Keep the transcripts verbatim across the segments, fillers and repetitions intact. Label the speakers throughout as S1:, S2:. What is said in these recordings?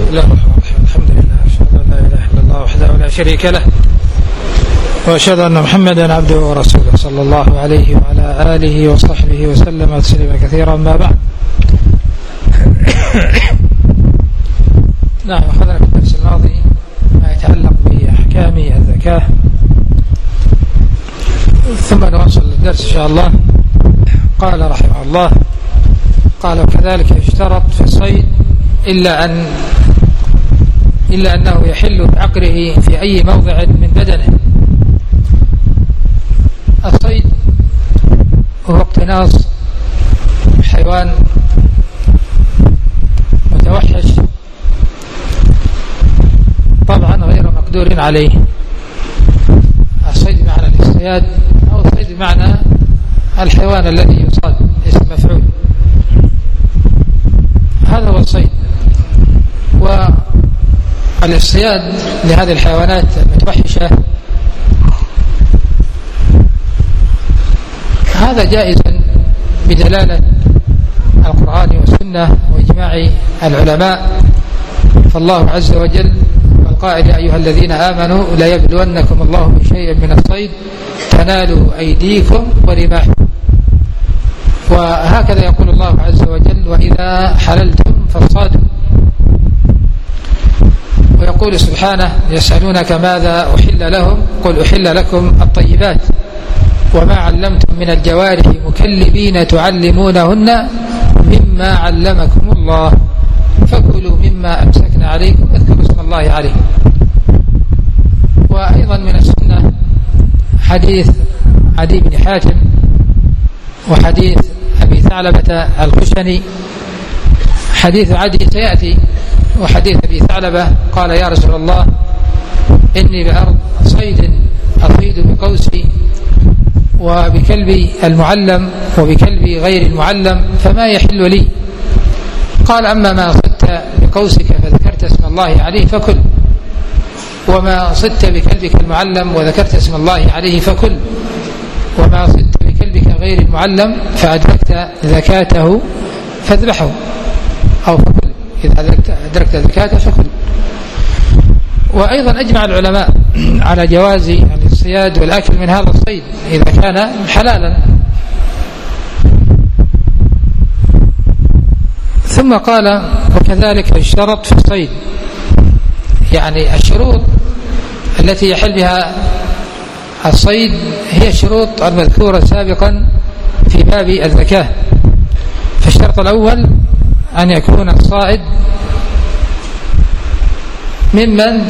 S1: الله الرحمن الرحيم. الحمد لله، أشهد أن لا إله إلا الله وحده لا شريك له، وأشهد أن محمدا عبده ورسوله صلى الله عليه وعلى آله وصحبه وسلم تسليما كثيرا. ما بعد، نعم، أخذنا في الدرس الماضي ما يتعلق بأحكام الزكاة، ثم نواصل الدرس إن شاء الله. قال رحمه الله: قال: وكذلك يشترط في الصيد إلا أن إلا أنه يحل بعقره في أي موضع من بدنه. الصيد هو اقتناص حيوان متوحش طبعا غير مقدور عليه. الصيد بمعنى الاصطياد، أو الصيد بمعنى الحيوان الذي يصاد، اسم مفعول. هذا هو الصيد. والاصطياد لهذه الحيوانات المتوحشة هذا جائز بدلالة القرآن والسنة وإجماع العلماء. فالله عز وجل والقائل: يا أيها الذين آمنوا لا يبلونكم الله بشيء من الصيد تنالوا أيديكم ورماحكم. وهكذا يقول الله عز وجل: وإذا حللتم فاصطادوا. ويقول سبحانه: يسألونك ماذا أحل لهم قل أحل لكم الطيبات وما علمتم من الجوارح مكلبين تعلمونهن مما علمكم الله فكلوا مما أمسكنا عليكم واذكروا اسم الله عليه. وأيضا من السنة حديث عدي بن حاتم وحديث أبي ثعلبة الخشني. حديث عدي سيأتي، وحديث أبي ثعلبة قال: يا رسول الله، إني بأرض صيد أصيد بقوسي وبكلبي المعلم وبكلبي غير المعلم، فما يحل لي؟ قال: أما ما صدت بقوسك فذكرت اسم الله عليه فكل، وما صدت بكلبك المعلم وذكرت اسم الله عليه فكل، وما صدت بكلبك غير المعلم فأدركت زكاته فاذبحه أو فكل، إذا أدركت زكاته فكل. وأيضا أجمع العلماء على جواز الاصطياد والأكل من هذا الصيد إذا كان حلالا. ثم قال: وكذلك يشترط في الصيد، يعني الشروط التي يحل بها الصيد هي الشروط المذكورة سابقا في باب الزكاة. فالشرط الأول أن يكون الصائد ممن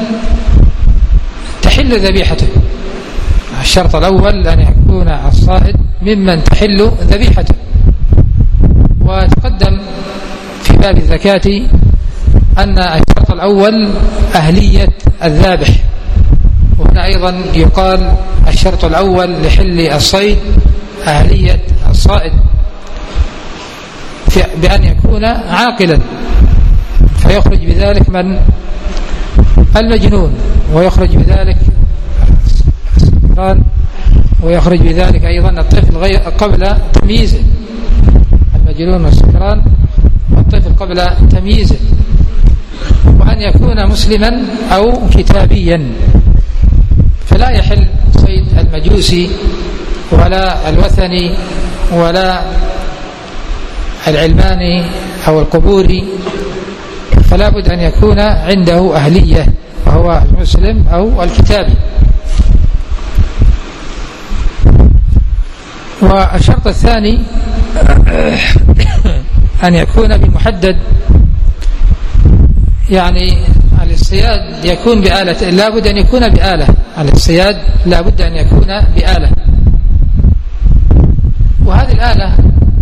S1: تحل ذبيحته. الشرط الأول أن يكون الصائد ممن تحل ذبيحته. وتقدم في باب الزكاة أن الشرط الأول أهلية الذابح، وهنا أيضا يقال الشرط الأول لحل الصيد أهلية الصائد، بأن يكون عاقلا، فيخرج بذلك من المجنون، ويخرج بذلك السكران، ويخرج بذلك أيضا الطفل غير قبل تمييزه، المجنون والسكران والطفل قبل تمييزه. وأن يكون مسلما أو كتابيا، فلا يحل صيد المجوسي ولا الوثني ولا العلماني أو القبوري، فلا بد أن يكون عنده أهلية، وهو المسلم أو الكتابي. والشرط الثاني أن يكون بمحدد، يعني الاصطياد يكون بآلة، لا بد أن يكون بآلة. الاصطياد لا بد أن يكون بآلة، وهذه الآلة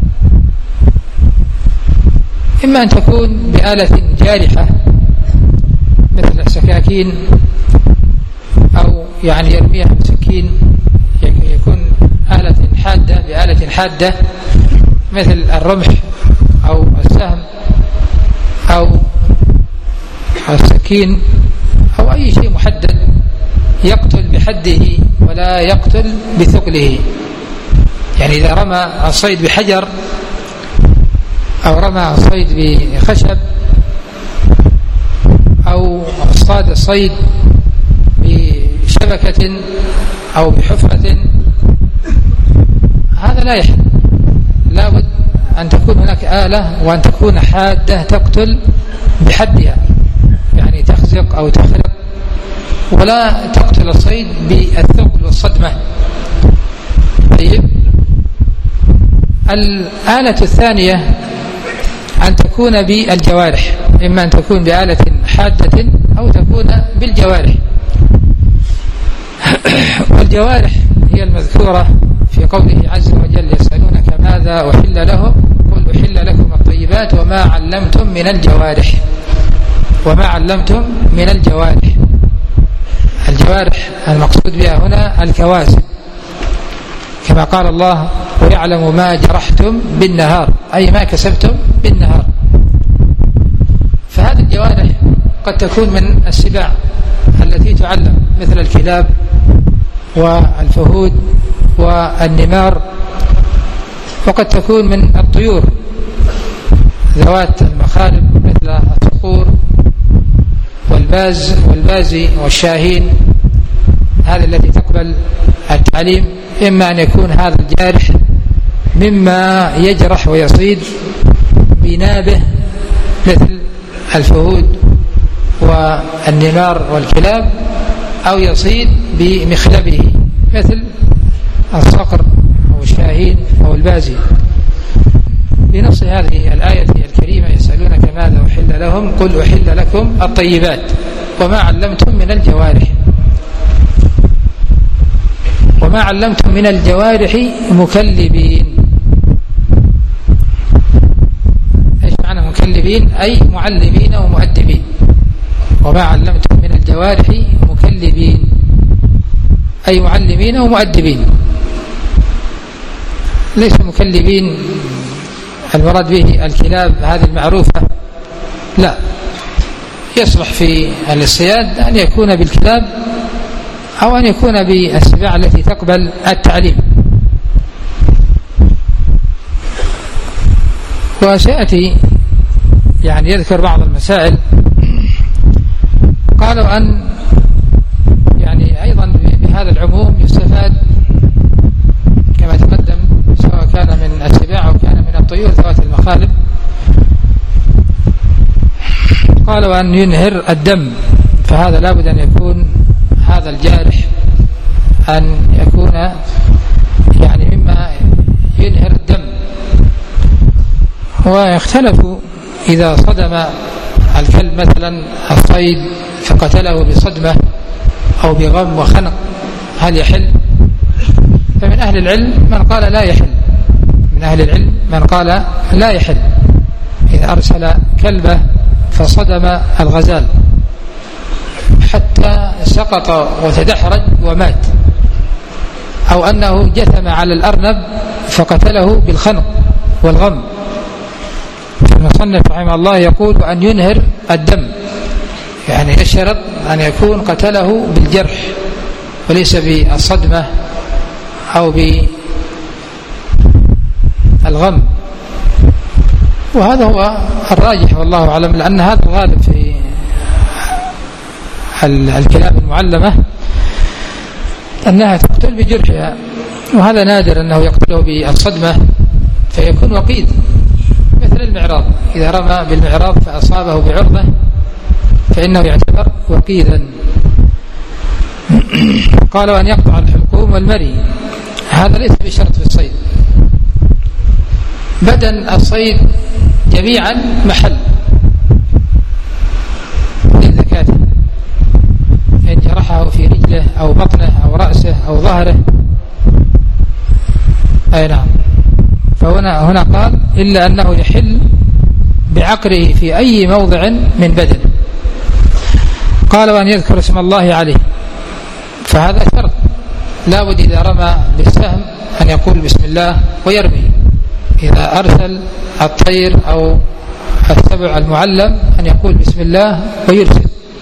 S1: إما أن تكون بآلة جارحة مثل السكاكين، أو يعني يرميها بسكين، يكون آلة حادة بآلة حادة مثل الرمح أو السهم أو السكين أو أي شيء محدد يقتل بحده ولا يقتل بثقله. يعني إذا رمى الصيد بحجر أو رمى الصيد بخشب اصطاد الصيد بشبكة أو بحفرة هذا لا يحل. لابد أن تكون هناك آلة وأن تكون حادة تقتل بحدها، يعني تخزق أو تخرق، ولا تقتل الصيد بالثقل والصدمة. طيب، الآلة الثانية أن تكون بالجوارح، إما أن تكون بآلة حادة أو تكون بالجوارح. والجوارح هي المذكورة في قوله عز وجل: يسألونك ماذا أحل لهم قل أحل لكم الطيبات وما علمتم من الجوارح. وما علمتم من الجوارح، الجوارح المقصود بها هنا الكواسب، كما قال الله: ويعلم ما جرحتم بالنهار، أي ما كسبتم بالنهار. فهذه الجوارح قد تكون من السباع التي تعلم، مثل الكلاب والفهود والنمار، وقد تكون من الطيور ذوات المخالب مثل الصقور والباز والبازي والشاهين، هذه التي تقبل التعليم. إما أن يكون هذا الجارح مما يجرح ويصيد بنابه مثل الفهود والنمار والكلاب، أو يصيد بمخلبه مثل الصقر أو الشاهين أو البازي. بنص هذه الآية الكريمة: يسألونك ماذا أحل لهم قل أحل لكم الطيبات وما علمتم من الجوارح. وما علمتم من الجوارح مكلبين. ايش معنى مكلبين؟ أي معلمين ومؤدبين. وما علمتم من الجوارح مكلبين، أي معلمين ومؤدبين. ليس مكلبين المراد به الكلاب هذه المعروفة، لا، يصلح في الاصطياد أن يكون بالكلاب أو أن يكون بالسباع التي تقبل التعليم. وسيأتي يعني يذكر بعض المسائل. قالوا أن يعني أيضا بهذا العموم يستفاد كما تقدم، سواء كان من السباع أو كان من الطيور ذوات المخالب. قالوا أن ينهر الدم، فهذا لابد أن يكون هذا الجارح أن يكون يعني مما ينهر الدم. ويختلفوا إذا صدم الكلب مثلا الصيد فقتله بصدمة أو بغم وخنق، هل يحل؟ فمن أهل العلم من قال لا يحل، من أهل العلم من قال لا يحل إذا أرسل كلبه فصدم الغزال حتى سقط وتدحرج ومات، أو أنه جثم على الأرنب فقتله بالخنق والغم. المصنف رحمه الله يقول أن ينهر الدم، يعني يشترط أن يكون قتله بالجرح وليس بالصدمة أو بالغم. وهذا هو الراجح والله أعلم، لأن هذا الغالب في الكلاب المعلمة أنها تقتل بجرحها، وهذا نادر أنه يقتله بالصدمة فيكون وقيد، مثل المعراض، إذا رمى بالمعراض فأصابه بعرضه فإنه يعتبر وقيدا. قالوا أن يقطع الحلقوم والمري، هذا ليس بشرط في الصيد. بدن الصيد جميعا محل للزكاة، إن جرحه في رجله أو بطنه أو رأسه أو ظهره، أي نعم. فهنا هنا قال إلا أنه يحل بعقره في أي موضع من بدنه. قالوا أن يذكر اسم الله عليه، فهذا شرط، لا بد إذا رمى بالسهم أن يقول بسم الله ويرمي، إذا أرسل الطير أو السبع المعلم أن يقول بسم الله ويرسل.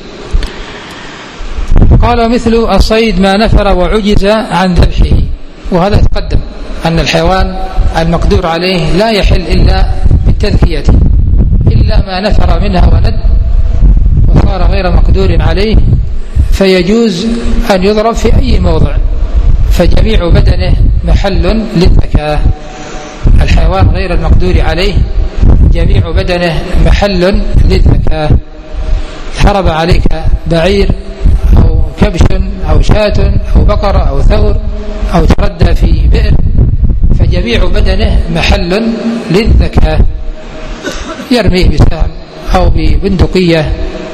S1: قال مثل الصيد ما نفر وعجز عن ذبحه، وهذا تقدم أن الحيوان المقدور عليه لا يحل إلا بالتذكية، إلا ما نفر منها ولد وصار غير غير مقدور عليه فيجوز أن يضرب في أي موضع، فجميع بدنه محل للزكاة. الحيوان غير المقدور عليه جميع بدنه محل للزكاة. هرب عليك بعير أو كبش أو شاة أو بقرة أو ثور أو تردى في بئر، فجميع بدنه محل للزكاة. يرميه بسهم أو ببندقية،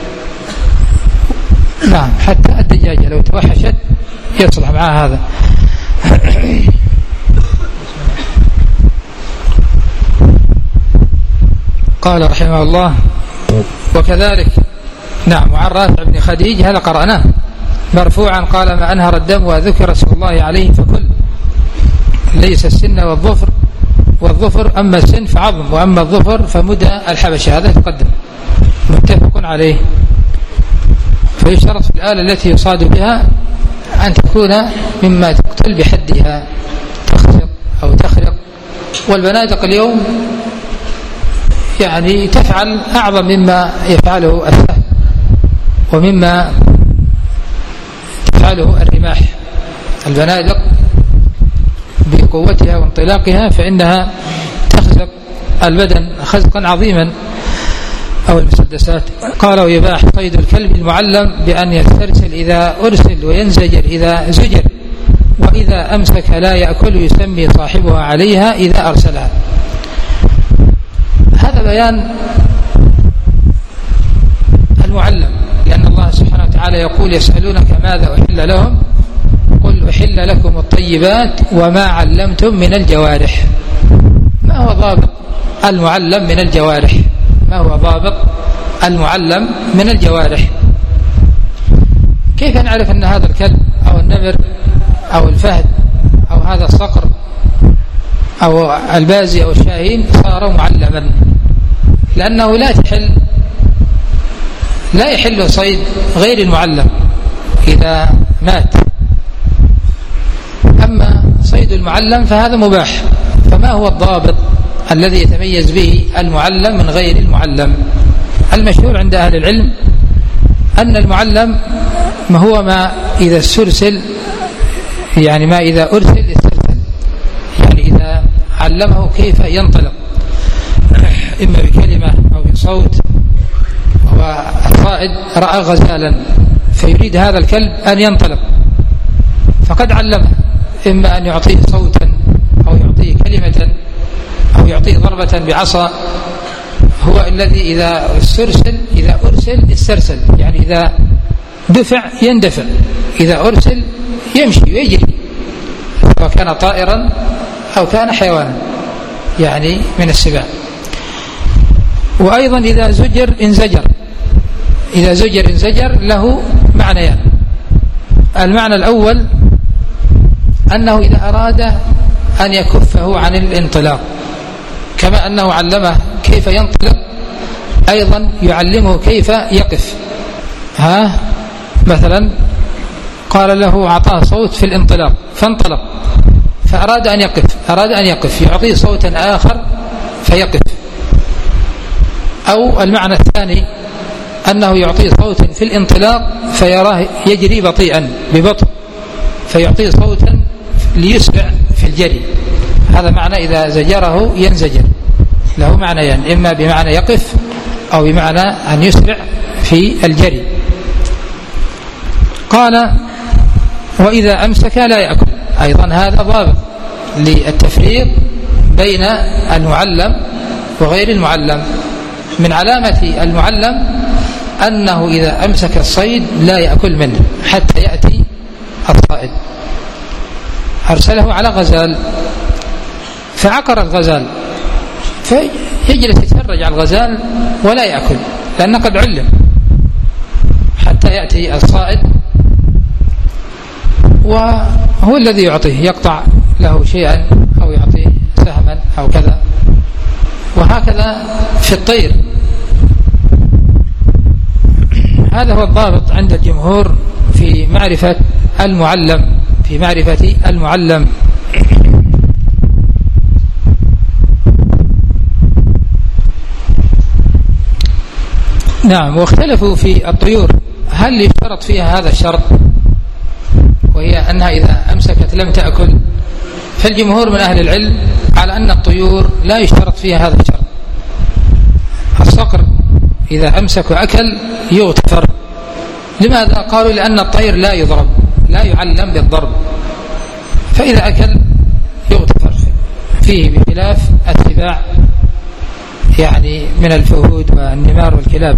S1: نعم، حتى الدجاجة لو توحشت يصلح معها هذا. قال رحمه الله: وكذلك، نعم، وعن رافع بن خديج، هذا قرأناه مرفوعا قال: ما أنهر الدم وذكر اسم الله عليه فكل، ليس السن والظفر، والظفر أما السن فعظم، وأما الظفر فمدى الحبشة. هذا تقدم متفق عليه. فيشترط في الآلة التي يصاد بها أن تكون مما تقتل بحدها، تخزق أو تخرق. والبنادق اليوم يعني تفعل أعظم مما يفعله السهم ومما تفعله الرماح. البنادق بقوتها وانطلاقها فإنها تخزق البدن خزقا عظيما، أو المسدسات. قال: ويباح صيد الكلب المعلم بأن يسترسل إذا أرسل، وينزجر إذا زجر، وإذا أمسك لا يأكل، يسمي صاحبها عليها إذا أرسلها. هذا بيان المعلم، لأن الله سبحانه وتعالى يقول: يسألونك ماذا أحل لهم، قل أحل لكم الطيبات وما علمتم من الجوارح. ما هو ضابط المعلم من الجوارح؟ ما هو ضابط المعلم من الجوارح؟ كيف نعرف أن هذا الكلب أو النمر أو الفهد أو هذا الصقر أو البازي أو الشاهين صار معلما؟ لأنه لا تحل لا يحل صيد غير المعلم إذا مات. أما صيد المعلم فهذا مباح. فما هو الضابط الذي يتميز به المعلم من غير المعلم؟ المشهور عند أهل العلم أن المعلم ما هو ما إذا استرسل، يعني ما إذا أرسل استرسل، يعني إذا علمه كيف ينطلق، إما بكلمة أو بصوت. والصائد رأى غزالا فيريد هذا الكلب أن ينطلق، فقد علمه، إما أن يعطيه صوتا أو يعطيه كلمة أو يعطيه ضربة بعصا. هو الذي إذا استرسل إذا أرسل استرسل، يعني إذا دفع يندفع، إذا أرسل يمشي ويجري، سواء كان طائرا أو كان حيوانا يعني من السباع. وأيضا إذا زجر انزجر، إذا زجر انزجر له معنيان. المعنى الأول أنه إذا أراد أن يكفه عن الانطلاق، كما أنه علمه كيف ينطلق أيضا يعلمه كيف يقف. ها مثلا قال له أعطاه صوت في الانطلاق فانطلق، فأراد أن يقف أراد أن يقف يعطيه صوتا آخر فيقف. أو المعنى الثاني أنه يعطيه صوتا في الانطلاق فيراه يجري بطيئا ببطء، فيعطيه صوتا ليسرع في الجري. هذا معنى إذا زجره ينزجر، له معنيان، يعني إما بمعنى يقف أو بمعنى أن يسرع في الجري. قال: وإذا أمسك لا يأكل. أيضا هذا ضابط للتفريق بين المعلم وغير المعلم. من علامة المعلم أنه إذا أمسك الصيد لا يأكل منه حتى يأتي الصائد. أرسله على غزال فعقر الغزال، فيجلس يتفرج على الغزال ولا يأكل، لأنه قد علم، حتى يأتي الصائد وهو الذي يعطيه، يقطع له شيئا أو يعطيه سهما أو كذا. وهكذا في الطير. هذا هو الضابط عند الجمهور في معرفة المعلم في معرفة المعلم. نعم. واختلفوا في الطيور هل يشترط فيها هذا الشرط، وهي أنها إذا أمسكت لم تأكل. فالجمهور من أهل العلم على أن الطيور لا يشترط فيها هذا الشرط. الصقر إذا أمسك وأكل يغتفر. لماذا؟ قالوا لأن الطير لا يضرب، لا يعلم بالضرب، فإذا أكل يغتفر فيه، بخلاف السباع يعني من الفهود والنمار والكلاب.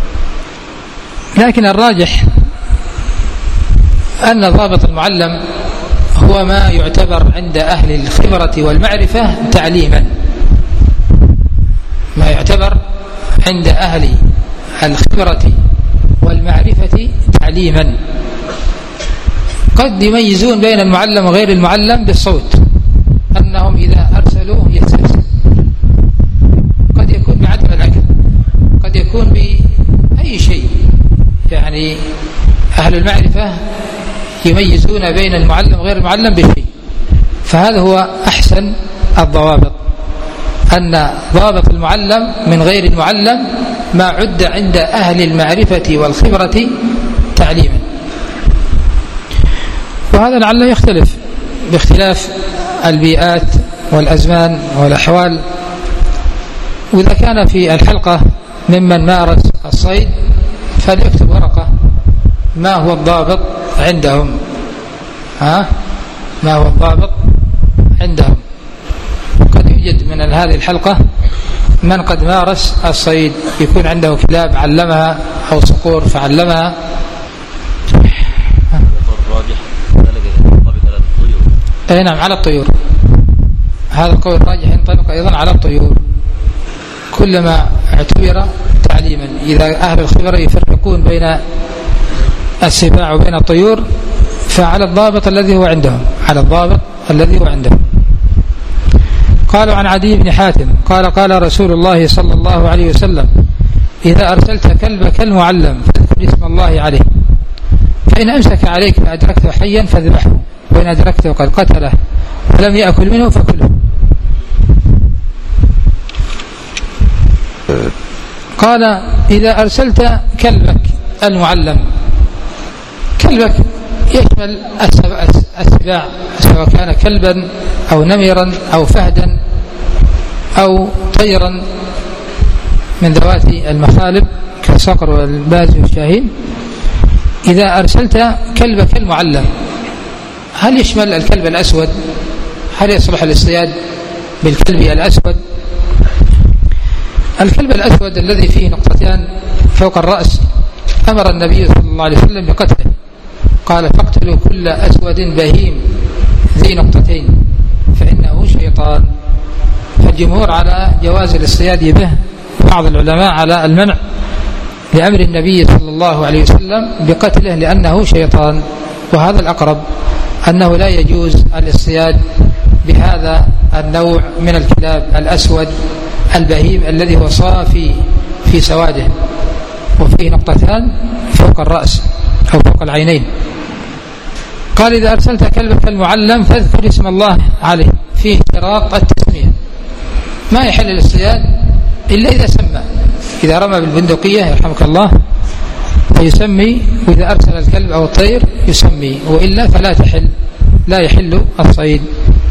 S1: لكن الراجح أن ضابط المعلم هو ما يعتبر عند أهل الخبرة والمعرفة تعليما، ما يعتبر عند أهل الخبرة والمعرفة تعليما. قد يميزون بين المعلم وغير المعلم بالصوت، أنهم إذا أرسلوه يسترسل، قد يكون بعدم الأكل، قد يكون بأي شيء. يعني أهل المعرفة يميزون بين المعلم وغير المعلم بشيء، فهذا هو أحسن الضوابط، أن ضابط المعلم من غير المعلم ما عد عند أهل المعرفة والخبرة تعليما. وهذا لعله يختلف باختلاف البيئات والأزمان والأحوال. وإذا كان في الحلقة ممن مارس الصيد فليكتب ورقة ما هو الضابط عندهم، ها ما هو الضابط عندهم. قد يوجد من هذه الحلقة من قد مارس الصيد، يكون عنده كلاب علمها أو صقور فعلمها. اي نعم، على الطيور. هذا القول الراجح ينطبق أيضا على الطيور، كلما اعتبر تعليما. إذا أهل الخبرة يفرقون بين السباع وبين الطيور فعلى الضابط الذي هو عندهم، على الضابط الذي هو عندهم. قالوا عن عدي بن حاتم قال قال رسول الله صلى الله عليه وسلم: إذا أرسلت كلبك المعلم فاذكر اسم الله عليه، فإن أمسك عليك فأدركته حيا فاذبحه، وإن أدركته قد قتله ولم يأكل منه فكله. قال: إذا أرسلت كلبك المعلم، كلبك يشمل السباع، سواء كان كلبا أو نمرا أو فهدا أو طيرا من ذوات المخالب كالصقر والباز والشاهين. إذا أرسلت كلبك المعلم، هل يشمل الكلب الأسود؟ هل يصلح الاصطياد بالكلب الأسود؟ الكلب الأسود الذي فيه نقطتان فوق الرأس أمر النبي صلى الله عليه وسلم بقتله، قال: فاقتلوا كل أسود بهيم ذي نقطتين فإنه شيطان. فالجمهور على جواز الاصطياد به، بعض العلماء على المنع لأمر النبي صلى الله عليه وسلم بقتله لأنه شيطان. وهذا الأقرب، أنه لا يجوز الاصطياد بهذا النوع من الكلاب الأسود البهيم الذي هو صافي في سواده وفيه نقطتان فوق الرأس أو فوق العينين. قال: إذا أرسلت كلبك المعلم فاذكر اسم الله عليه، فيه اشتراط التسمية، ما يحل الاصطياد إلا إذا سمى. إذا رمى بالبندقية يرحمك الله فيسمي، وإذا أرسل الكلب أو الطير يسمي، وإلا فلا تحل، لا يحل الصيد.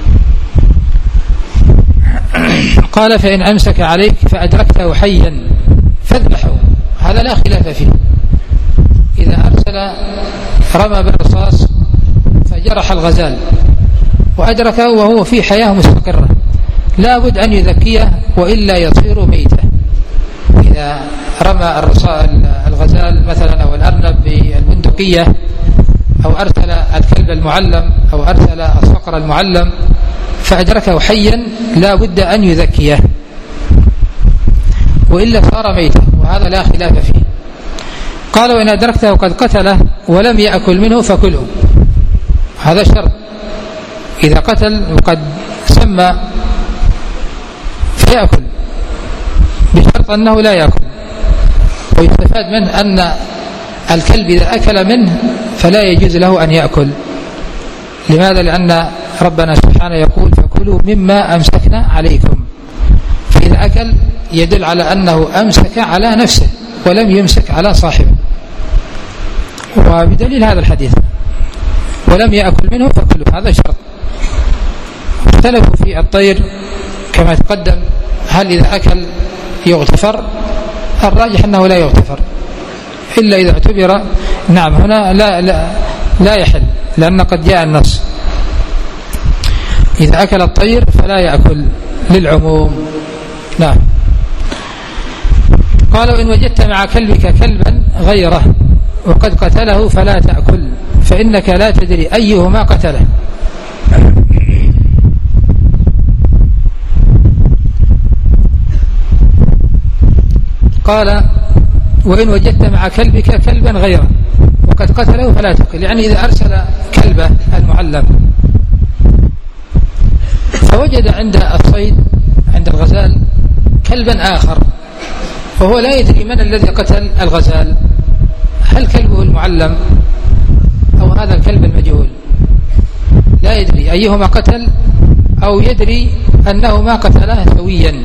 S1: قال: فإن أمسك عليك فأدركته حيا فاذبحه، هذا لا خلاف فيه. إذا أرسل رمى بالرصاص فجرح الغزال وأدركه وهو في حياة مستقرة، لا بد أن يذكيه وإلا يصير ميتا. إذا رمى الغزال مثلا أو الأرنب بالبندقية، أو أرسل الكلب المعلم أو أرسل الصقر المعلم فأدركه حيا، لا بد أن يذكيه وإلا صار ميتا، وهذا لا خلاف فيه. قال: وإن أدركته قد قتله ولم يأكل منه فكله، هذا شرط. إذا قتل وقد سمى فيأكل، بشرط أنه لا يأكل. ويستفاد منه أن الكلب إذا أكل منه فلا يجوز له أن يأكل. لماذا؟ لأن ربنا سبحانه يقول: فكلوا مما أمسكنا عليكم. فإذا أكل يدل على أنه أمسك على نفسه ولم يمسك على صاحبه. وبدليل هذا الحديث ولم يأكل منه فكله، هذا شرط. اختلفوا في الطير كما تقدم، هل إذا أكل يغتفر؟ الراجح أنه لا يغتفر إلا إذا اعتبر، نعم هنا لا, لا, لا يحل، لأن قد جاء النص إذا أكل الطير فلا يأكل للعموم. نعم. قالوا إن وجدت مع كلبك كلبا غيره وقد قتله فلا تأكل، فإنك لا تدري أيهما قتله. قال وإن وجدت مع كلبك كلبا غيره وقد قتله فلا تأكل، يعني إذا أرسل كلبه المعلم فوجد عند الصيد عند الغزال كلبا آخر وهو لا يدري من الذي قتل الغزال، هل كلبه المعلم أو هذا الكلب المجهول؟ لا يدري أيهما قتل، أو يدري أنه ما قتله سويا،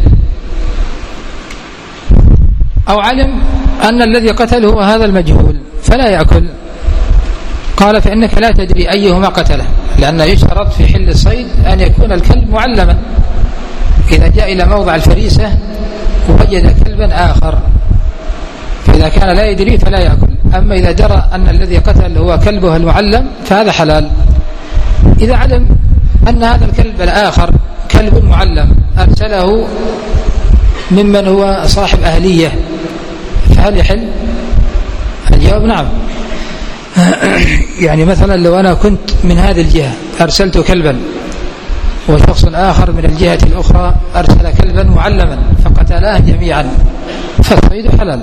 S1: أو علم أن الذي قتله هو هذا المجهول فلا يأكل. قال فإنك لا تدري أيهما قتله، لأن يشترط في حل الصيد أن يكون الكلب معلما. إذا جاء إلى موضع الفريسة ووجد كلبا آخر فإذا كان لا يدري فلا يأكل. أما إذا درى أن الذي قتل هو كلبه المعلم فهذا حلال. إذا علم أن هذا الكلب الآخر كلب معلم أرسله ممن هو صاحب أهلية فهل يحل؟ الجواب نعم. يعني مثلا لو أنا كنت من هذه الجهة أرسلت كلبا وشخص آخر من الجهة الأخرى أرسل كلبا معلما فقتلاه جميعا فالصيد حلال.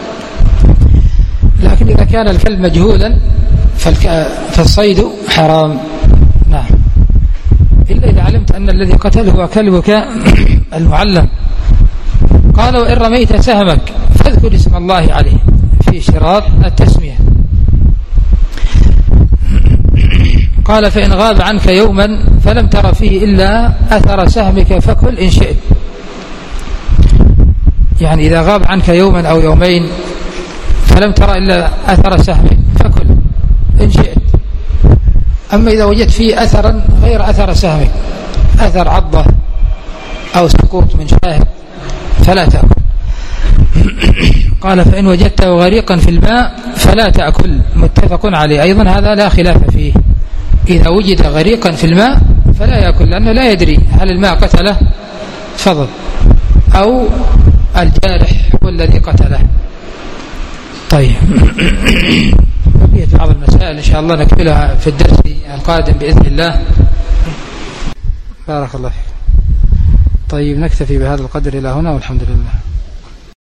S1: لكن إذا كان الكلب مجهولا فالصيد حرام. نعم. إلا إذا علمت أن الذي قتل هو كلبك المعلم. قال وإن رميت سهمك فاذكر اسم الله عليه في شراط التسمية. قال فإن غاب عنك يوما فلم تر فيه إلا أثر سهمك فكل إن شئت. يعني إذا غاب عنك يوما أو يومين فلم تر إلا أثر سهمك فكل إن شئت. أما إذا وجدت فيه أثرا غير أثر سهمك، أثر عضة أو سقوط من شاهد فلا تأكل. قال فإن وجدته غريقا في الماء فلا تأكل، متفق عليه أيضا، هذا لا خلاف فيه. إذا وجد غريقا في الماء فلا يأكل، لأنه لا يدري هل الماء قتله فضل أو الجارح هو الذي قتله. طيب بقية بعض المسائل إن شاء الله نكملها في الدرس القادم بإذن الله. بارك الله فيك. طيب نكتفي بهذا القدر إلى هنا والحمد لله.